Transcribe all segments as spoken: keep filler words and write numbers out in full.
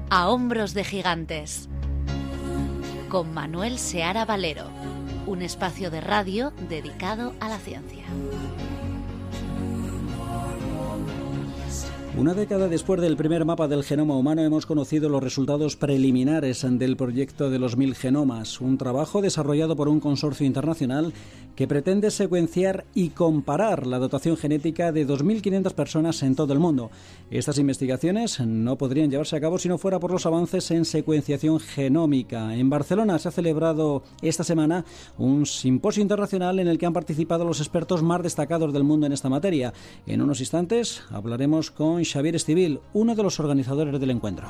A hombros de gigantes, con Manuel Seara Valero, un espacio de radio dedicado a la ciencia. Una década después del primer mapa del genoma humano hemos conocido los resultados preliminares del proyecto de los mil genomas, un trabajo desarrollado por un consorcio internacional que pretende secuenciar y comparar la dotación genética de dos mil quinientas personas en todo el mundo. Estas investigaciones no podrían llevarse a cabo si no fuera por los avances en secuenciación genómica. En Barcelona se ha celebrado esta semana un simposio internacional en el que han participado los expertos más destacados del mundo en esta materia. En unos instantes hablaremos con Xavier Estivill, uno de los organizadores del encuentro.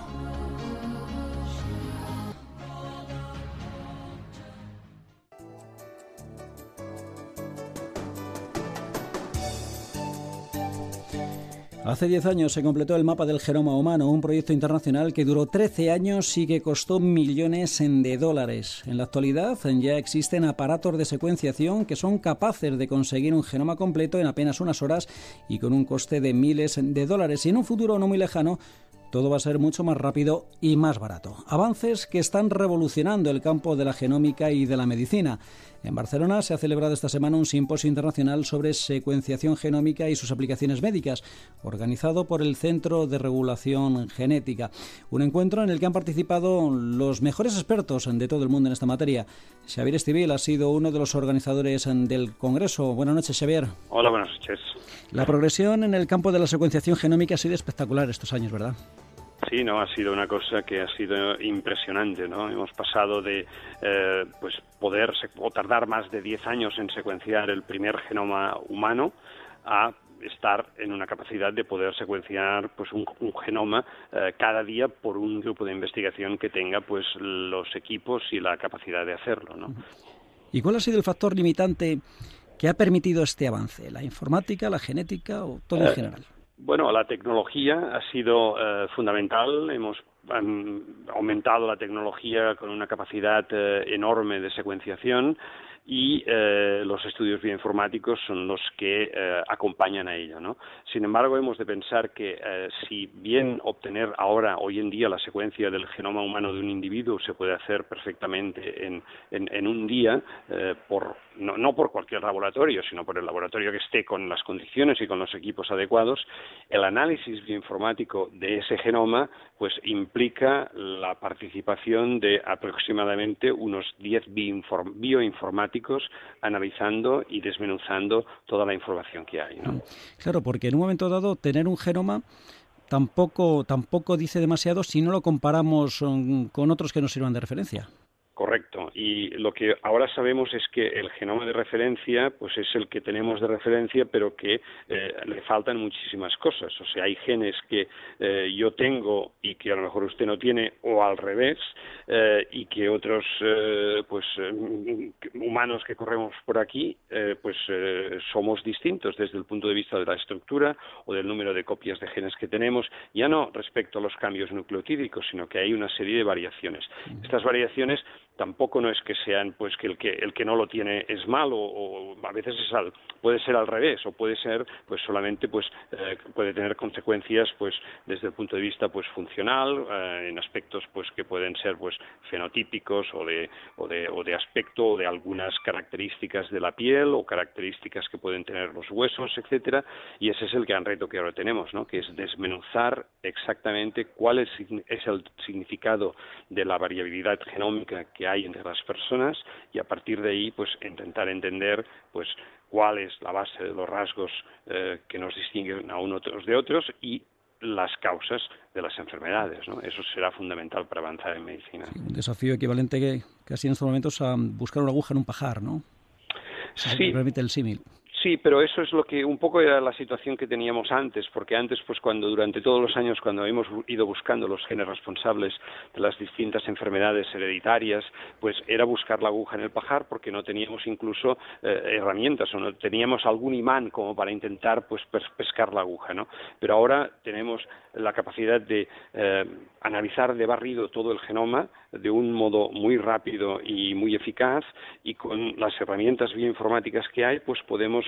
Hace diez años se completó el mapa del genoma humano, un proyecto internacional que duró trece años y que costó millones de dólares. En la actualidad ya existen aparatos de secuenciación que son capaces de conseguir un genoma completo en apenas unas horas y con un coste de miles de dólares. Y en un futuro no muy lejano, todo va a ser mucho más rápido y más barato. Avances que están revolucionando el campo de la genómica y de la medicina. En Barcelona se ha celebrado esta semana un simposio internacional sobre secuenciación genómica y sus aplicaciones médicas, organizado por el Centro de Regulación Genética. Un encuentro en el que han participado los mejores expertos de todo el mundo en esta materia. Xavier Estivill ha sido uno de los organizadores del congreso. Buenas noches, Xavier. Hola, buenas noches. La progresión en el campo de la secuenciación genómica ha sido espectacular estos años, ¿verdad? Sí, no, ha sido una cosa que ha sido impresionante, ¿no? Hemos pasado de eh, pues poder o tardar más de diez años en secuenciar el primer genoma humano a estar en una capacidad de poder secuenciar pues un, un genoma eh, cada día por un grupo de investigación que tenga pues los equipos y la capacidad de hacerlo, ¿no? ¿Y cuál ha sido el factor limitante que ha permitido este avance? ¿La informática, la genética o todo en general? Eh, Bueno, la tecnología ha sido eh, fundamental. Hemos um, aumentado la tecnología con una capacidad eh, enorme de secuenciación y eh, los estudios bioinformáticos son los que eh, acompañan a ello, ¿no? Sin embargo, hemos de pensar que eh, si bien obtener ahora, hoy en día, la secuencia del genoma humano de un individuo se puede hacer perfectamente en, en, en un día, eh, por, no, no por cualquier laboratorio, sino por el laboratorio que esté con las condiciones y con los equipos adecuados, el análisis bioinformático de ese genoma pues implica la participación de aproximadamente unos diez bioinformáticos analizando y desmenuzando toda la información que hay, ¿no? Claro, porque en un momento dado tener un genoma tampoco, tampoco dice demasiado si no lo comparamos um, con otros que nos sirvan de referencia. Correcto. Y lo que ahora sabemos es que el genoma de referencia pues es el que tenemos de referencia, pero que eh, le faltan muchísimas cosas. O sea, hay genes que eh, yo tengo y que a lo mejor usted no tiene, o al revés, eh, y que otros eh, pues eh, humanos que corremos por aquí eh, pues eh, somos distintos desde el punto de vista de la estructura o del número de copias de genes que tenemos, ya no respecto a los cambios nucleotídicos, sino que hay una serie de variaciones. Estas variaciones tampoco no es que sean pues que el que el que no lo tiene es malo, o, o a veces es al, puede ser al revés, o puede ser pues solamente pues eh, puede tener consecuencias pues desde el punto de vista pues funcional, eh, en aspectos pues que pueden ser pues fenotípicos o de o de o de aspecto o de algunas características de la piel o características que pueden tener los huesos, etcétera, y ese es el gran reto que ahora tenemos, ¿no? Que es desmenuzar exactamente cuál es, es el significado de la variabilidad genómica que hay entre las personas, y a partir de ahí pues intentar entender pues cuál es la base de los rasgos eh, que nos distinguen a unos de otros y las causas de las enfermedades, ¿no? Eso será fundamental para avanzar en medicina. Sí, un desafío equivalente que casi en estos momentos a buscar una aguja en un pajar, ¿no? Si sí. me permite el símil. Sí, pero eso es lo que un poco era la situación que teníamos antes, porque antes, pues cuando durante todos los años, cuando hemos ido buscando los genes responsables de las distintas enfermedades hereditarias, pues era buscar la aguja en el pajar, porque no teníamos incluso eh, herramientas o no teníamos algún imán como para intentar pues pescar la aguja, ¿no? Pero ahora tenemos la capacidad de eh, analizar de barrido todo el genoma de un modo muy rápido y muy eficaz, y con las herramientas bioinformáticas que hay, pues podemos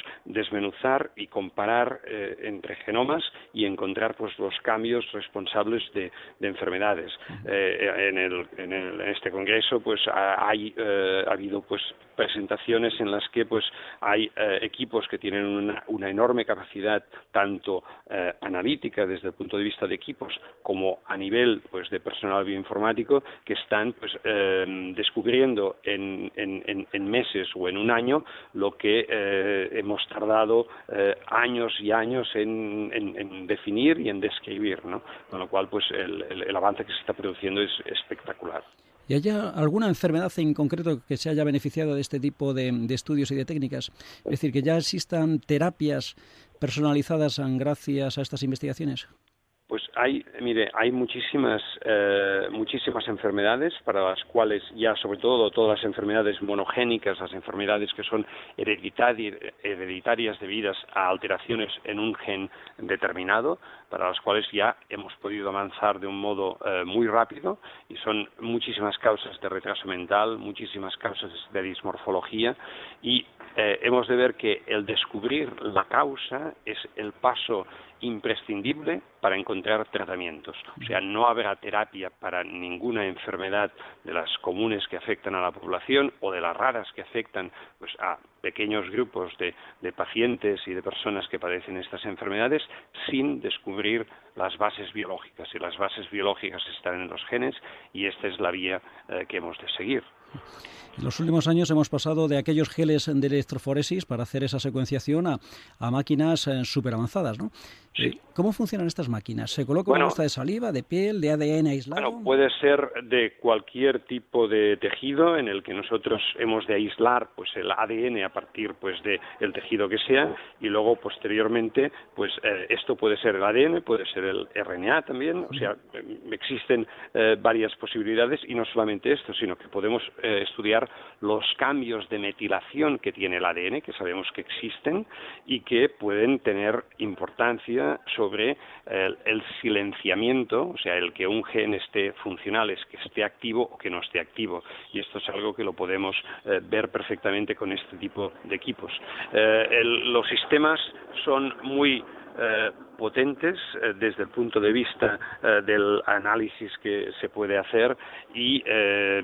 desmenuzar y comparar eh, entre genomas y encontrar pues los cambios responsables de, de enfermedades. Eh, en, el, en, el, en este congreso pues hay eh, ha habido pues presentaciones en las que pues hay eh, equipos que tienen una, una enorme capacidad tanto eh, analítica desde el punto de vista de equipos como a nivel pues de personal bioinformático que están pues eh, descubriendo en, en, en meses o en un año lo que eh, hemos tardado eh, años y años en, en, en definir y en describir, ¿no? Con lo cual pues el, el, el avance que se está produciendo es espectacular. ¿Y hay alguna enfermedad en concreto que se haya beneficiado de este tipo de, de estudios y de técnicas? Es decir, que ya existan terapias personalizadas gracias a estas investigaciones. Pues hay, mire, hay muchísimas, eh, muchísimas enfermedades para las cuales ya, sobre todo, todas las enfermedades monogénicas, las enfermedades que son hereditari- hereditarias debidas a alteraciones en un gen determinado, para las cuales ya hemos podido avanzar de un modo eh, muy rápido, y son muchísimas causas de retraso mental, muchísimas causas de dismorfología, y eh, hemos de ver que el descubrir la causa es el paso imprescindible para encontrar tratamientos. O sea, no habrá terapia para ninguna enfermedad de las comunes que afectan a la población o de las raras que afectan pues a pequeños grupos de, de pacientes y de personas que padecen estas enfermedades sin descubrir las bases biológicas. Y las bases biológicas están en los genes y esta es la vía eh, que hemos de seguir. En los últimos años hemos pasado de aquellos geles de electroforesis para hacer esa secuenciación a, a máquinas eh, súper avanzadas, ¿no? Sí. ¿Cómo funcionan estas máquinas? ¿Se coloca bueno, una muestra de saliva, de piel, de A D N aislado? Bueno, puede ser de cualquier tipo de tejido en el que nosotros hemos de aislar pues el A D N a partir pues de el tejido que sea, y luego posteriormente pues eh, esto puede ser el A D N, puede ser el R N A también. O sea, existen eh, varias posibilidades, y no solamente esto, sino que podemos eh, estudiar los cambios de metilación que tiene el A D N, que sabemos que existen y que pueden tener importancia sobre el, el silenciamiento, o sea, el que un gen esté funcional, es que esté activo o que no esté activo. Y esto es algo que lo podemos eh, ver perfectamente con este tipo de equipos. Eh, el, los sistemas son muy Eh, potentes eh, desde el punto de vista eh, del análisis que se puede hacer, y eh,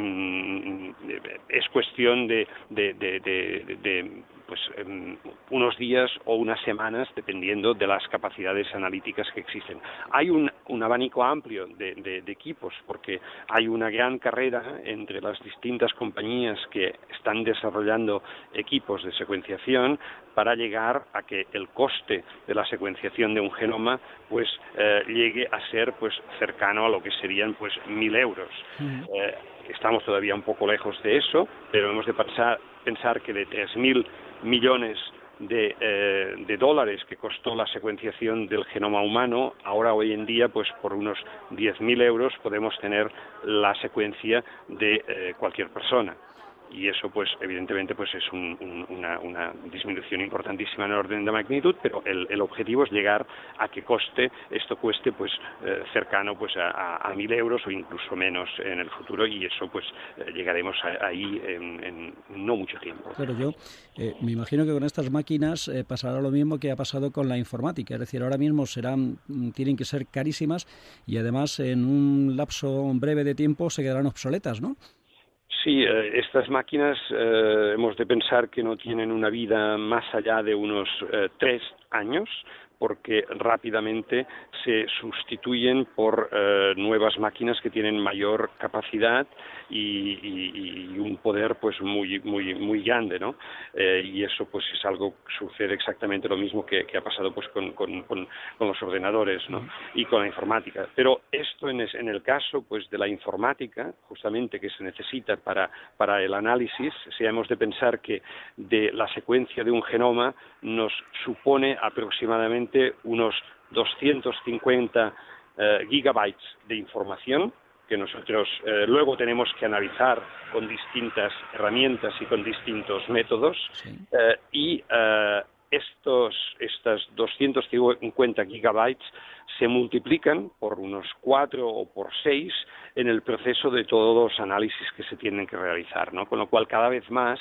mm, es cuestión de, de, de, de, de pues um, unos días o unas semanas dependiendo de las capacidades analíticas que existen. Hay un, un abanico amplio de, de, de equipos, porque hay una gran carrera entre las distintas compañías que están desarrollando equipos de secuenciación para llegar a que el coste de la secuenciación de un genoma pues eh, llegue a ser pues cercano a lo que serían pues mil euros. Uh-huh. Eh, estamos todavía un poco lejos de eso, pero hemos de pensar, pensar que de tres mil millones de, eh, de dólares que costó la secuenciación del genoma humano, ahora hoy en día pues por unos diez mil euros podemos tener la secuencia de eh, cualquier persona. Y eso pues evidentemente pues es un, un, una, una disminución importantísima en el orden de magnitud, pero el, el objetivo es llegar a que coste esto cueste pues eh, cercano pues a, a, a mil euros o incluso menos en el futuro, y eso pues eh, llegaremos a, ahí en, en no mucho tiempo. Claro, yo eh, me imagino que con estas máquinas eh, pasará lo mismo que ha pasado con la informática, es decir, ahora mismo serán tienen que ser carísimas y además en un lapso breve de tiempo se quedarán obsoletas, ¿no? Sí, eh, estas máquinas eh, hemos de pensar que no tienen una vida más allá de unos eh, tres años, porque rápidamente se sustituyen por eh, nuevas máquinas que tienen mayor capacidad y, y, y un poder pues muy muy muy grande, ¿no? Eh, y eso pues es algo que sucede exactamente lo mismo que, que ha pasado pues con, con, con, con los ordenadores, ¿no? Y con la informática. Pero esto en, es, en el caso pues de la informática, justamente que se necesita para para el análisis, si hemos de pensar que de la secuencia de un genoma nos supone aproximadamente unos doscientos cincuenta eh, gigabytes de información que nosotros eh, luego tenemos que analizar con distintas herramientas y con distintos métodos, sí. eh, y eh, estos estas doscientos cincuenta gigabytes se multiplican por unos cuatro o por seis en el proceso de todos los análisis que se tienen que realizar, ¿no? Con lo cual cada vez más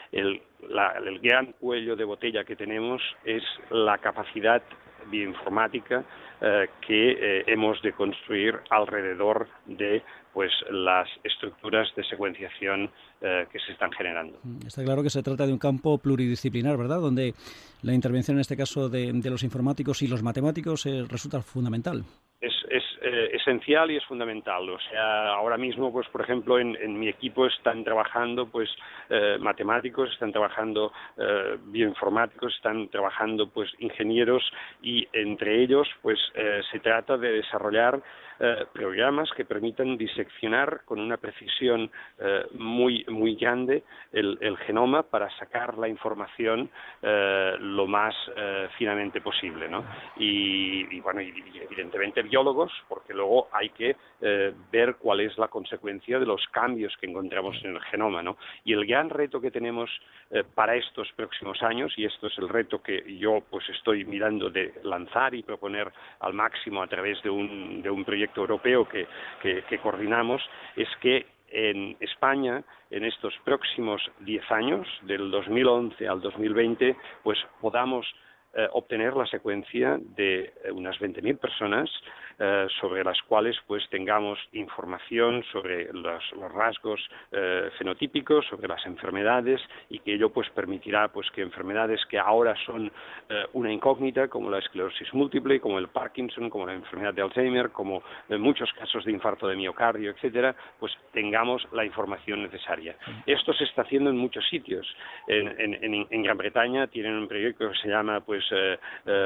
el, la, el gran cuello de botella que tenemos es la capacidad bioinformática eh, que eh, hemos de construir alrededor de pues las estructuras de secuenciación eh, que se están generando. Está claro que se trata de un campo pluridisciplinar, ¿verdad?, donde la intervención en este caso de, de los informáticos y los matemáticos eh, resulta fundamental. Es, es eh, esencial y es fundamental. O sea, ahora mismo, pues por ejemplo, en, en mi equipo están trabajando pues eh, matemáticos, están trabajando eh, bioinformáticos, están trabajando pues ingenieros, y entre ellos pues eh, se trata de desarrollar eh, programas que permitan diseccionar con una precisión eh, muy muy grande el, el genoma para sacar la información eh, lo más eh, finamente posible, ¿no? Y, y bueno, y, y evidentemente biólogos, porque luego hay que eh, ver cuál es la consecuencia de los cambios que encontramos en el genoma, ¿no? Y el gran reto que tenemos eh, para estos próximos años, y esto es el reto que yo pues estoy mirando de lanzar y proponer al máximo a través de un, de un proyecto europeo que, que, que coordinamos, es que en España, en estos próximos diez años, del dos mil once al dos mil veinte, pues podamos eh, obtener la secuencia de eh, unas veinte mil personas eh, sobre las cuales pues tengamos información sobre los, los rasgos eh, fenotípicos, sobre las enfermedades, y que ello pues permitirá pues que enfermedades que ahora son eh, una incógnita, como la esclerosis múltiple, como el Parkinson, como la enfermedad de Alzheimer, como en muchos casos de infarto de miocardio, etcétera, pues tengamos la información necesaria. Esto se está haciendo en muchos sitios. En, en, en Gran Bretaña tienen un proyecto que se llama pues eh,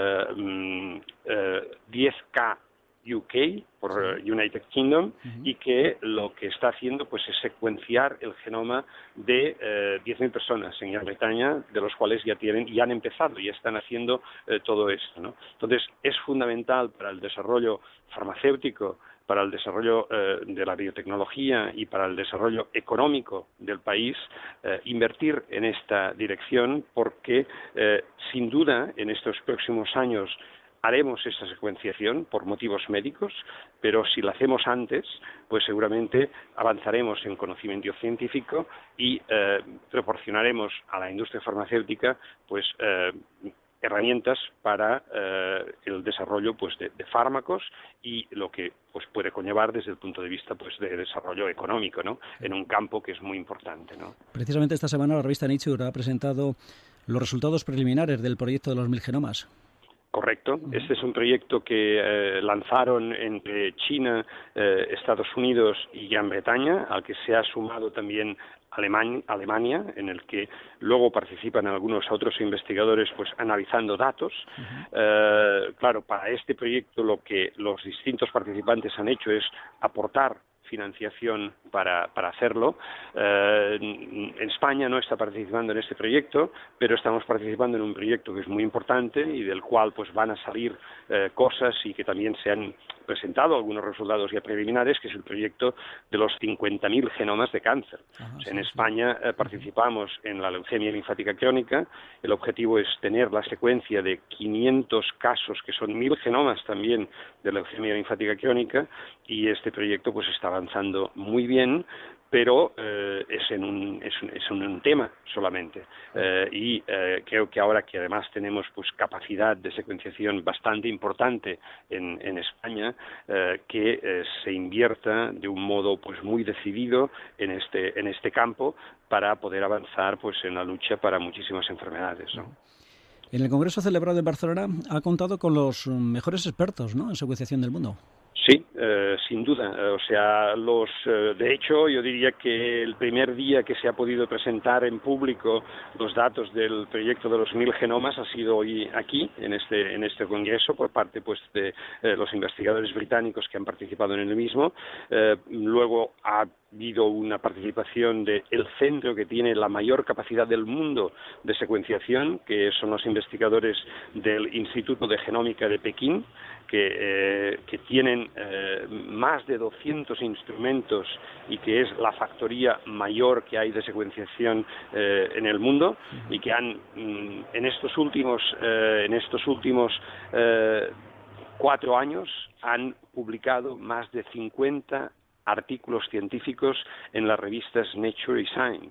eh, eh, diez K U K, por uh, United Kingdom, uh-huh. y que lo que está haciendo pues es secuenciar el genoma de eh, diez mil personas en Gran Bretaña, de los cuales ya tienen y han empezado y están haciendo eh, todo esto, ¿no? Entonces es fundamental para el desarrollo farmacéutico, para el desarrollo eh, de la biotecnología y para el desarrollo económico del país eh, invertir en esta dirección, porque eh, sin duda en estos próximos años haremos esa secuenciación por motivos médicos, pero si la hacemos antes, pues seguramente avanzaremos en conocimiento científico y eh, proporcionaremos a la industria farmacéutica pues eh, herramientas para eh, el desarrollo pues de, de fármacos y lo que pues puede conllevar desde el punto de vista pues de desarrollo económico, ¿no?, en un campo que es muy importante, ¿no? Precisamente esta semana la revista Nature ha presentado los resultados preliminares del proyecto de los mil genomas. Correcto. Este es un proyecto que eh, lanzaron entre China, eh, Estados Unidos y Gran Bretaña, al que se ha sumado también Alemania, Alemania, en el que luego participan algunos otros investigadores pues analizando datos. Uh-huh. Eh, claro, para este proyecto lo que los distintos participantes han hecho es aportar financiación para, para hacerlo. Eh, en España no está participando en este proyecto, pero estamos participando en un proyecto que es muy importante y del cual pues van a salir eh, cosas y que también se han presentado algunos resultados ya preliminares, que es el proyecto de los cincuenta mil genomas de cáncer. Ajá, o sea, en sí, España sí. eh, participamos en la leucemia linfática crónica. El objetivo es tener la secuencia de quinientos casos, que son mil genomas también de leucemia linfática crónica, y este proyecto pues está avanzando muy bien, pero eh, es en un es un, es un tema solamente eh, y eh, creo que ahora que además tenemos pues capacidad de secuenciación bastante importante en, en España, eh, que eh, se invierta de un modo pues muy decidido en este en este campo para poder avanzar pues en la lucha para muchísimas enfermedades, ¿no? En el congreso celebrado en Barcelona ha contado con los mejores expertos, ¿no?, en secuenciación del mundo. Sí, eh, sin duda. O sea, los, eh, de hecho, yo diría que el primer día que se ha podido presentar en público los datos del proyecto de los mil genomas ha sido hoy aquí, en este, en este congreso, por parte pues de eh, los investigadores británicos que han participado en el mismo. Eh, luego ha habido una participación del centro que tiene la mayor capacidad del mundo de secuenciación, que son los investigadores del Instituto de Genómica de Pekín, que, eh, que tienen eh, más de doscientos instrumentos y que es la factoría mayor que hay de secuenciación eh, en el mundo, y que han mm, en estos últimos eh, en estos últimos eh, cuatro años han publicado más de cincuenta artículos científicos en las revistas Nature y Science.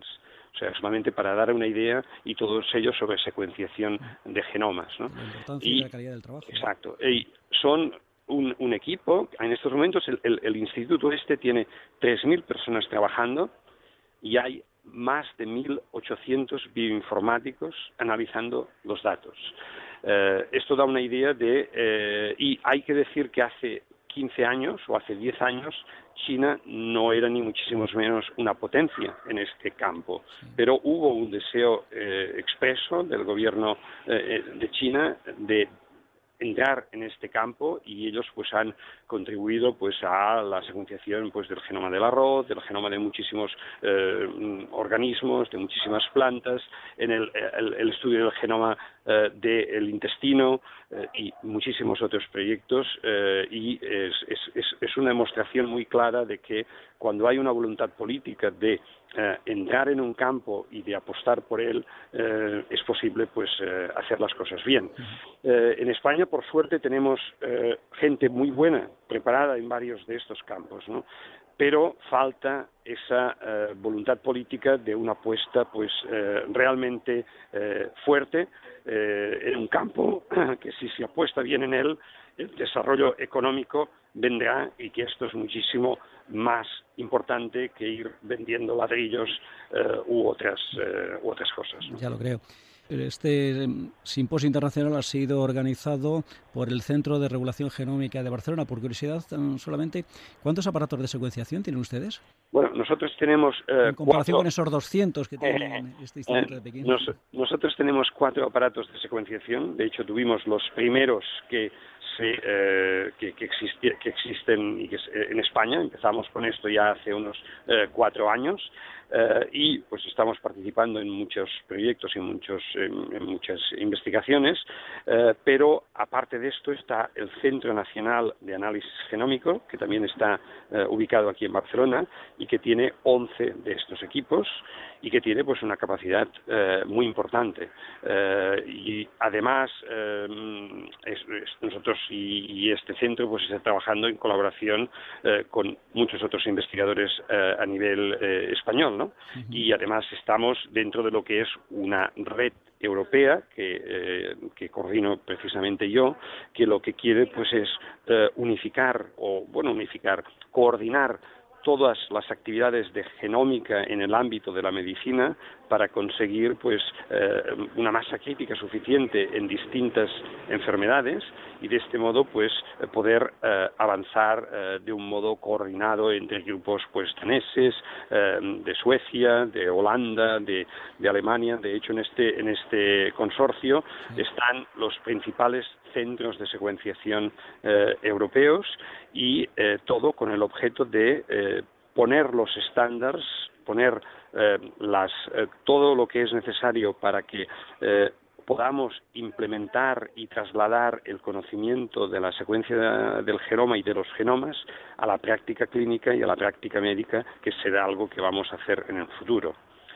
o sea, solamente para dar una idea y todos ellos sobre secuenciación de genomas, ¿no? La importancia y la calidad del trabajo. Exacto. Y son un, un equipo, en estos momentos el, el, el instituto este tiene tres mil personas trabajando y hay más de mil ochocientos bioinformáticos analizando los datos. Eh, esto da una idea de... Eh, y hay que decir que hace quince años o hace diez años China no era ni muchísimo menos una potencia en este campo, pero hubo un deseo eh, expreso del gobierno eh, de China de entrar en este campo y ellos pues han contribuido pues a la secuenciación pues del genoma del arroz, del genoma de muchísimos eh, organismos, de muchísimas plantas, en el, el, el estudio del genoma eh, del intestino eh, y muchísimos otros proyectos eh, y es, es, es, es una demostración muy clara de que cuando hay una voluntad política de eh, entrar en un campo y de apostar por él, eh, es posible pues eh, hacer las cosas bien. Eh, en España, por suerte, tenemos eh, gente muy buena, preparada en varios de estos campos, ¿no? Pero falta esa eh, voluntad política de una apuesta pues eh, realmente eh, fuerte eh, en un campo que si se apuesta bien en él, el desarrollo económico vendrá y que esto es muchísimo más importante que ir vendiendo ladrillos eh, u otras eh, u otras cosas, ¿no? Ya lo creo. Este simposio internacional ha sido organizado por el Centro de Regulación Genómica de Barcelona. Por curiosidad, solamente, ¿cuántos aparatos de secuenciación tienen ustedes? Bueno, nosotros tenemos... Eh, en comparación cuatro, con esos doscientos que tiene eh, este instituto eh, de Pekín. Nos, nosotros tenemos cuatro aparatos de secuenciación. De hecho, tuvimos los primeros que se, eh, que, que, existi, que existen y que, eh, en España. Empezamos con esto ya hace unos eh, cuatro años. Uh, y pues estamos participando en muchos proyectos y muchos, en, en muchas investigaciones, uh, pero aparte de esto está el Centro Nacional de Análisis Genómico, que también está uh, ubicado aquí en Barcelona y que tiene once de estos equipos y que tiene pues una capacidad uh, muy importante. Uh, y además uh, es, es nosotros y, y este centro pues está trabajando en colaboración uh, con muchos otros investigadores uh, a nivel uh, español, ¿no? Uh-huh. Y además estamos dentro de lo que es una red europea que, eh, que coordino precisamente yo, que lo que quiere pues es eh, unificar o bueno unificar, coordinar todas las actividades de genómica en el ámbito de la medicina para conseguir pues eh, una masa crítica suficiente en distintas enfermedades y de este modo pues poder eh, avanzar eh, de un modo coordinado entre grupos pues daneses, eh, de Suecia, de Holanda, de, de Alemania. De hecho, en este en este consorcio están los principales centros de secuenciación eh, europeos y eh, todo con el objeto de eh, poner los estándares, poner eh, las, eh, todo lo que es necesario para que eh, podamos implementar y trasladar el conocimiento de la secuencia del genoma y de los genomas a la práctica clínica y a la práctica médica, que será algo que vamos a hacer en el futuro.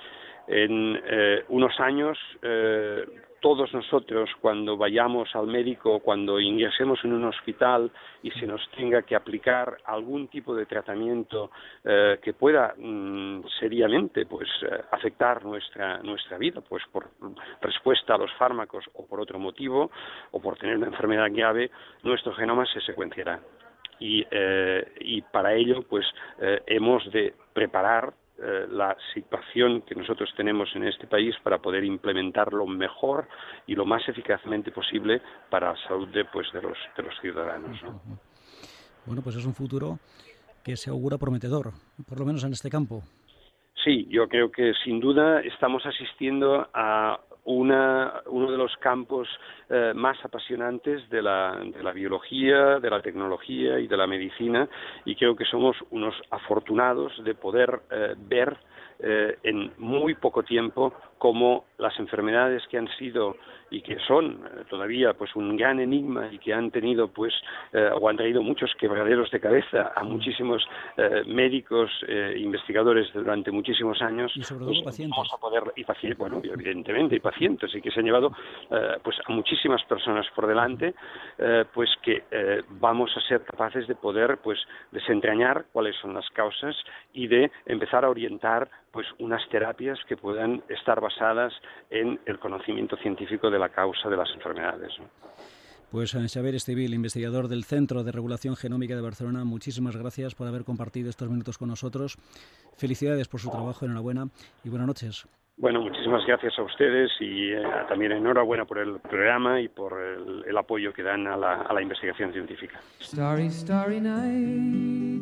En eh, unos años, eh, todos nosotros, cuando vayamos al médico, cuando ingresemos en un hospital y se nos tenga que aplicar algún tipo de tratamiento eh, que pueda mmm, seriamente pues, eh, afectar nuestra, nuestra vida, pues por respuesta a los fármacos o por otro motivo, o por tener una enfermedad grave, nuestro genoma se secuenciará. Y, eh, y para ello, pues, eh, hemos de preparar la situación que nosotros tenemos en este país para poder implementarlo mejor y lo más eficazmente posible para la salud de, pues, de, los, de los ciudadanos, ¿no? Bueno, pues es un futuro que se augura prometedor, por lo menos en este campo. Sí, yo creo que sin duda estamos asistiendo a una, uno de los campos eh, más apasionantes de la, de la biología, de la tecnología y de la medicina, y creo que somos unos afortunados de poder eh, ver eh, en muy poco tiempo cómo las enfermedades que han sido y que son eh, todavía pues un gran enigma y que han tenido pues eh, o han traído muchos quebraderos de cabeza a muchísimos eh, médicos eh, investigadores durante muchísimos años, y sobre todo pues, pacientes vamos a poder y pacientes, bueno, evidentemente y pacientes, y que se han llevado eh, pues a muchísimas personas por delante, eh, pues que eh, vamos a ser capaces de poder pues desentrañar cuáles son las causas y de empezar a orientar pues unas terapias que puedan estar basadas en el conocimiento científico de la causa de las enfermedades, ¿no? Pues Xavier Estivill, investigador del Centro de Regulación Genómica de Barcelona, muchísimas gracias por haber compartido estos minutos con nosotros. Felicidades por su trabajo, enhorabuena y buenas noches. Bueno, muchísimas gracias a ustedes y eh, también enhorabuena por el programa y por el, el apoyo que dan a la, a la investigación científica. Starry, starry night,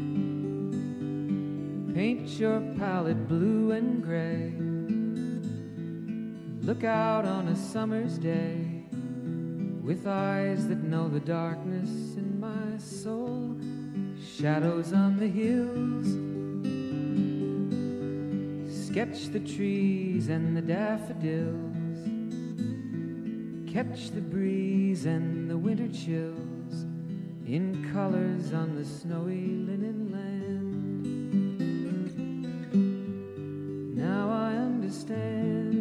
paint your palette blue and gray, look out on a summer's day, with eyes that know the darkness in my soul, shadows on the hills, sketch the trees and the daffodils, catch the breeze and the winter chills, in colors on the snowy linen land. Now I understand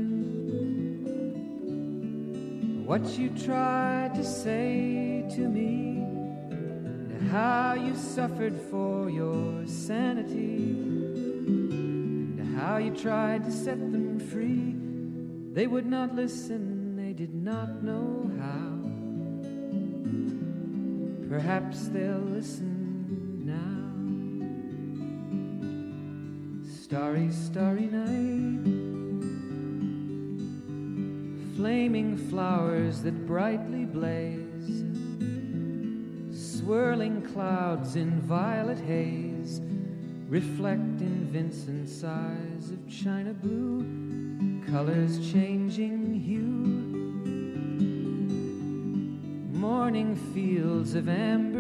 what you tried to say to me, and how you suffered for your sanity, and how you tried to set them free. They would not listen, they did not know how. Perhaps they'll listen now. Starry, starry night, flaming flowers that brightly blaze, swirling clouds in violet haze, reflect in Vincent's eyes of china blue, colors changing hue, morning fields of amber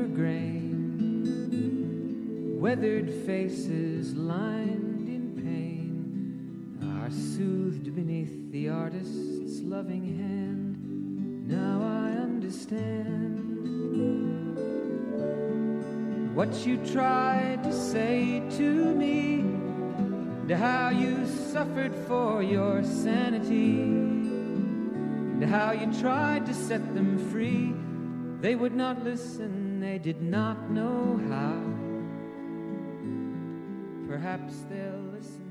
grain, weathered faces lined in pain, are soothed beneath the artist's loving hand. Now I understand what you tried to say to me, and how you suffered for your sanity, and how you tried to set them free. They would not listen, they did not know how. Perhaps they'll listen